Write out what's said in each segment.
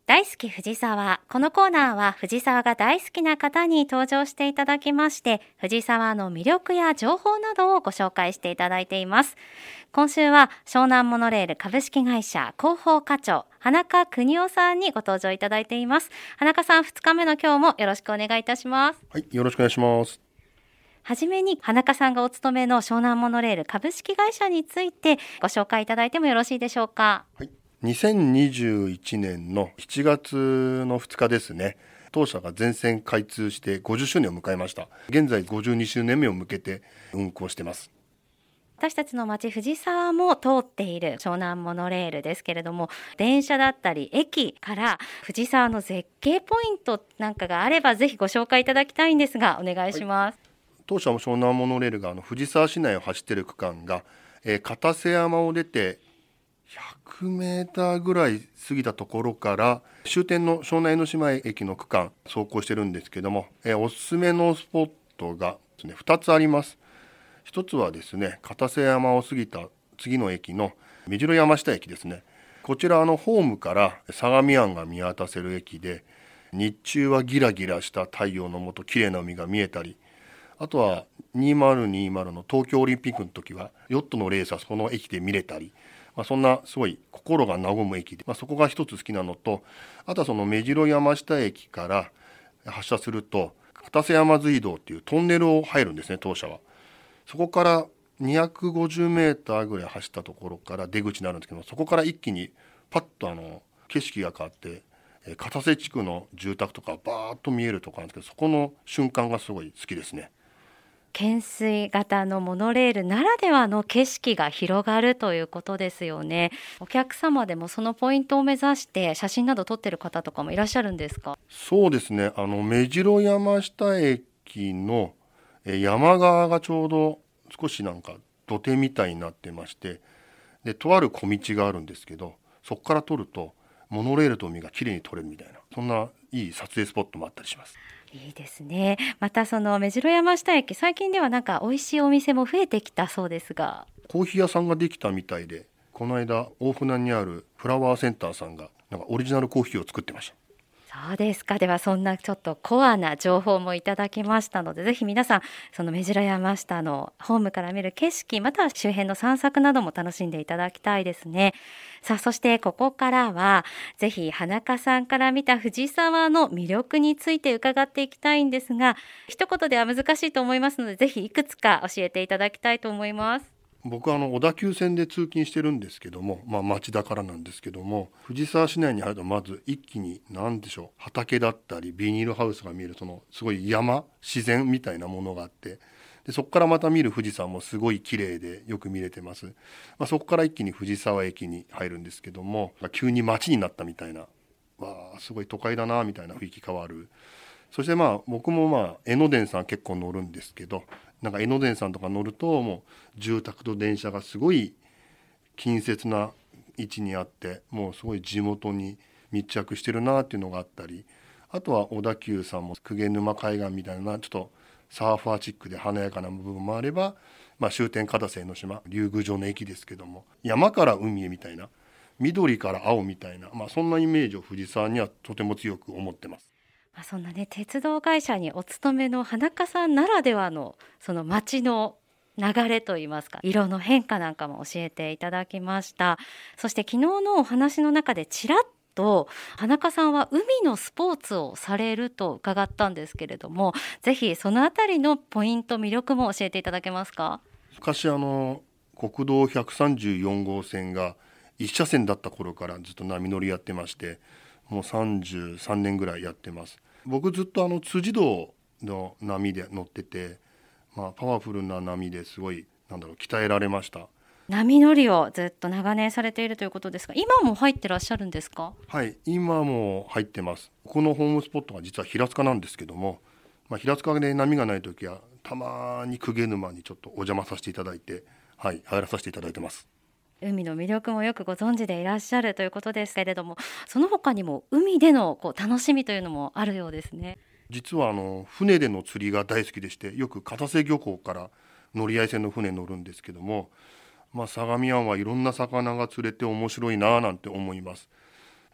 大好き藤沢。このコーナーは藤沢が大好きな方に登場していただきまして、藤沢の魅力や情報などをご紹介していただいています。今週は湘南モノレール株式会社広報課長花香邦夫さんにご登場いただいています。花香さん、2日目の今日もよろしくお願いいたします。 はい、よろしくお願いします。 はじめに花香さんがお勤めの湘南モノレール株式会社についてご紹介いただいてもよろしいでしょうか。 はい、2021年の7月の2日ですね。当社が全線開通して50周年を迎えました。現在52周年目を向けて運行しています。 私たちの町藤沢も通っている湘南モノレールですけれども、電車だったり駅から藤沢の絶景ポイントなんかがあればぜひご紹介いただきたいんですが、お願いします。 当社も湘南モノレールが藤沢市内を走っている区間が、片瀬山を出て100メーターぐらい過ぎたところから終点の湘南江ノ島駅の区間走行してるんですけども、おすすめのスポットがですね、2つあります。一つはですね、片瀬山を過ぎた次の駅の目白山下駅ですね。こちらホームから相模湾が見渡せる駅で、日中はギラギラした太陽の下綺麗な海が見えたり、あとは2020の東京オリンピックの時はヨットのレースはその駅で見れたり、そんなすごい心が和む駅で、そこが一つ好きなのと、あとはその目白山下駅から発車すると片瀬山隧道っていうトンネルを入るんですね、当社は。そこから250メーターぐらい走ったところから出口になるんですけども、そこから一気にパッと景色が変わって、片瀬地区の住宅とかバーッと見えるところなんですけど、そこの瞬間がすごい好きですね。 懸垂型のモノレールならではの景色が広がるということですよね。お客様でもそのポイントを目指して写真など撮ってる方とかもいらっしゃるんですか？ そうですね、目白山下駅の山側がちょうど少しなんか土手みたいになってまして、でとある小道があるんですけど、そこから撮るとモノレールと海がきれいに撮れるみたいな、そんないい撮影スポットもあったりします。 いいですね。またその目白山下駅、最近ではなんか美味しいお店も増えてきたそうですが。 コーヒー屋さんができたみたいで、この間大船にあるフラワーセンターさんがなんかオリジナルコーヒーを作ってました。 そうですか。ではそんなちょっとコアな情報もいただきましたので、ぜひ皆さんその目白山下のホームから見る景色、または周辺の散策なども楽しんでいただきたいですね。さあ、そしてここからはぜひ花香さんから見た藤沢の魅力について伺っていきたいんですが、一言では難しいと思いますので、ぜひいくつか教えていただきたいと思います。 僕は小田急線で通勤してるんですけども、町田からなんですけども、藤沢市内に入るとまず一気に何でしょう、畑だったりビニールハウスが見える、そのすごい山自然みたいなものがあって、でそこからまた見る富士山もすごい綺麗でよく見れてます。そこから一気に藤沢駅に入るんですけども、急に街になったみたいな、わあすごい都会だなみたいな雰囲気変わる。そして僕も江ノ電さん結構乗るんですけど、なんか江ノ電さんとか乗るともう住宅と電車がすごい近接な位置にあって、もうすごい地元に密着してるなっていうのがあったり、あとは小田急さんも鵠沼海岸みたいなちょっとサーファーチックで華やかな部分もあれば、終点片瀬江ノ島竜宮城の駅ですけども、山から海へみたいな、緑から青みたいな、そんなイメージを藤沢にはとても強く思ってます。 そんなね、鉄道会社にお勤めの花香さんならではのその街の流れといいますか、色の変化なんかも教えていただきました。そして昨日のお話の中でちらっと花香さんは海のスポーツをされると伺ったんですけれども、ぜひそのあたりのポイント、魅力も教えていただけますか？ 昔国道134号線が一車線だった頃からずっと波乗りやってまして、もう33年ぐらいやってます。僕ずっと辻堂の波で乗ってて、パワフルな波ですごい鍛えられました。 波乗りをずっと長年されているということですが、今も入ってらっしゃるんですか？ はい、今も入ってます。ここのホームスポットが実は平塚なんですけども、平塚で波がない時はたまに鵠沼にちょっとお邪魔させていただいて、入らさせていただいてます。 海の魅力もよくご存知でいらっしゃるということですけれども、その他にも海での楽しみというのもあるようですね。 実は船での釣りが大好きでして、よく片瀬漁港から乗り合い船の船に乗るんですけども、相模湾はいろんな魚が釣れて面白いななんて思います。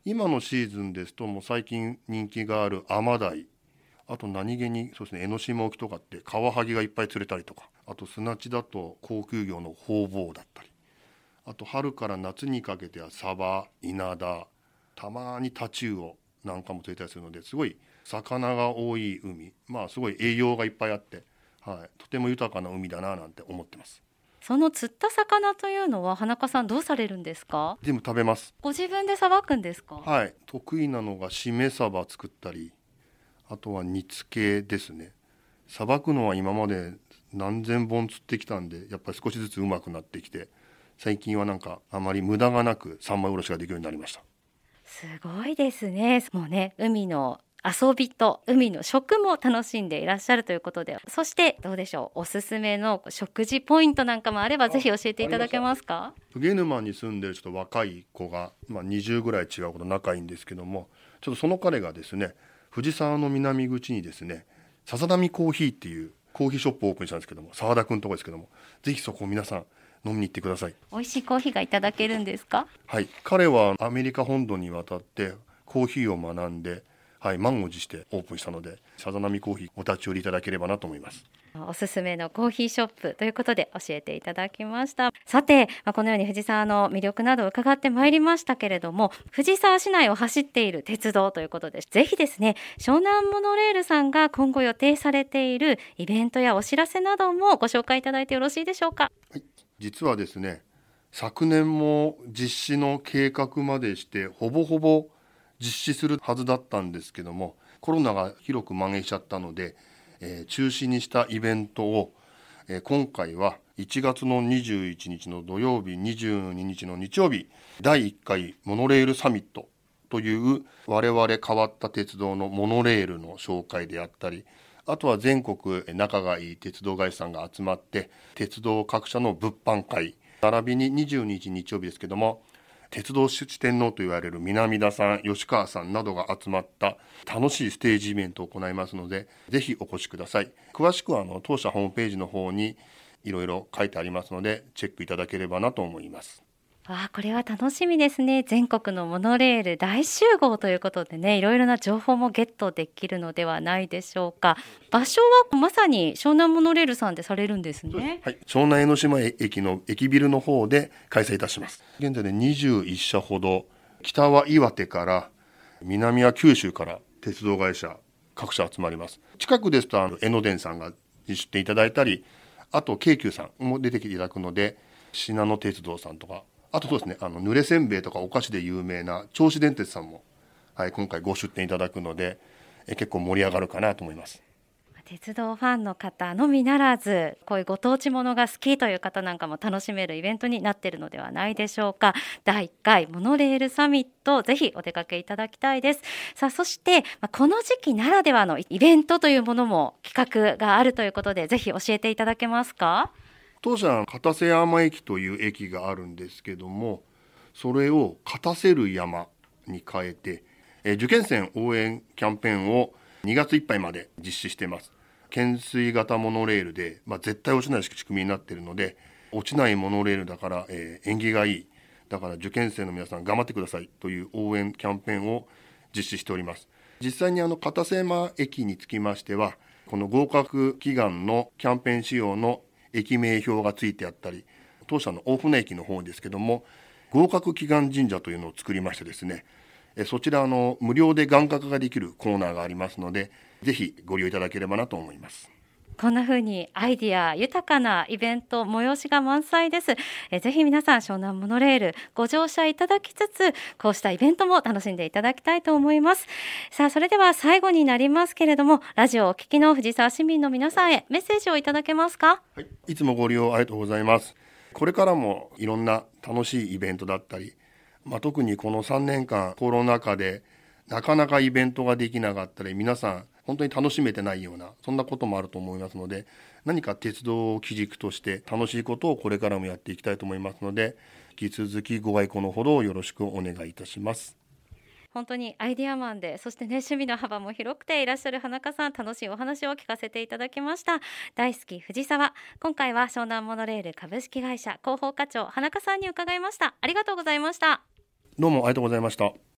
今のシーズンですともう最近人気があるアマダイ、あと何気にそうですね、江ノ島沖とかってカワハギがいっぱい釣れたりとか、あと砂地だと高級魚のホウボウだったり、あと春から夏にかけてはサバ、イナダ、たまにタチウオなんかも釣れたりするので、すごい魚が多い海、すごい栄養がいっぱいあって、とても豊かな海だななんて思ってます。 その釣った魚というのは花香さんどうされるんですか？ 全部食べます。 ご自分でさばくんですか？ はい、得意なのがしめ鯖作ったり、あとは煮付けですね。さばくのは今まで何千本釣ってきたんで、やっぱり少しずつ上手くなってきて、最近はなんかあまり無駄がなく三枚おろしができるようになりました。 すごいですね。もうね、海の遊びと海の食も楽しんでいらっしゃるということで、そしてどうでしょう、おすすめの食事ポイントなんかもあればぜひ教えていただけますか？ 鵠沼に住んでるちょっと若い子が、20ぐらい違う子と仲いいんですけども、ちょっとその彼がですね、藤沢の南口にですね、さざ波コーヒーっていうコーヒーショップをオープンしたんですけども、澤田くんのとこですけども、ぜひそこを皆さん飲みに行ってください。 美味しいコーヒーがいただけるんですか？ はい、彼はアメリカ本土に渡ってコーヒーを学んで、満を持してオープンしたので、さざ波コーヒーお立ち寄りいただければなと思います。 おすすめのコーヒーショップということで教えていただきました。さて、このように藤沢の魅力などを伺ってまいりましたけれども、藤沢市内を走っている鉄道ということで、ぜひですね、湘南モノレールさんが今後予定されているイベントやお知らせなどもご紹介いただいてよろしいでしょうか？ はい、実はですね、昨年も実施の計画までしてほぼほぼ実施するはずだったんですけども、コロナが広く蔓延しちゃったので、中止にしたイベントを、今回は1月の21日の土曜日、22日の日曜日、第1回モノレールサミットという我々変わった鉄道のモノレールの紹介であったり、あとは全国仲がいい鉄道会社さんが集まって鉄道各社の物販会、並びに22日日曜日ですけども、鉄道四天王と言われる南田さん、吉川さんなどが集まった楽しいステージイベントを行いますので、ぜひお越しください。詳しくは当社ホームページの方にいろいろ書いてありますので、チェックいただければなと思います。 これは楽しみですね。全国のモノレール大集合ということでね、いろいろな情報もゲットできるのではないでしょうか。場所はまさに湘南モノレールさんでされるんですね。 はい、湘南江ノ島駅の駅ビルの方で開催いたします。現在で21社ほど、北は岩手から南は九州から鉄道会社各社集まります。近くですと江ノ電さんが出店いただいたり、あと京急さんも出てきていただくので、信濃鉄道さんとか、あとそうですね、濡れせんべいとかお菓子で有名な銚子電鉄さんも、今回ご出店いただくので、結構盛り上がるかなと思います。 鉄道ファンの方のみならず、こういうご当地ものが好きという方なんかも楽しめるイベントになっているのではないでしょうか。第1回モノレールサミット、ぜひお出かけいただきたいです。さあ、そしてこの時期ならではのイベントというものも企画があるということで、ぜひ教えていただけますか？ 当社片瀬山駅という駅があるんですけども、それを片瀬る山に変えて、受験生応援キャンペーンを2月いっぱいまで実施しています。懸垂型モノレールで、絶対落ちない仕組みになっているので、落ちないモノレールだから、縁起がいい、だから受験生の皆さん頑張ってくださいという応援キャンペーンを実施しております。実際に片瀬山駅につきましては、この合格祈願のキャンペーン仕様の駅名標がついてあったり、当社の大船駅の方ですけども、合格祈願神社というのを作りましてですね、そちら無料で願掛けができるコーナーがありますので、ぜひご利用いただければなと思います。 こんな風にアイディア豊かなイベント催しが満載です。ぜひ皆さん湘南モノレールご乗車いただきつつ、こうしたイベントも楽しんでいただきたいと思います。さあ、それでは最後になりますけれども、ラジオをお聞きの藤沢市民の皆さんへメッセージをいただけますか？ はい、いつもご利用ありがとうございます。これからもいろんな楽しいイベントだったり、特にこの3年間コロナ禍でなかなかイベントができなかったり、皆さん本当に楽しめてないような、そんなこともあると思いますので、何か鉄道を基軸として楽しいことをこれからもやっていきたいと思いますので、引き続きご愛顧のほどよろしくお願いいたします。 本当にアイデアマンで、そしてね、趣味の幅も広くていらっしゃる花香さん、楽しいお話を聞かせていただきました。大好き藤沢。今回は湘南モノレール株式会社広報課長花香さんに伺いました。ありがとうございました。 どうもありがとうございました。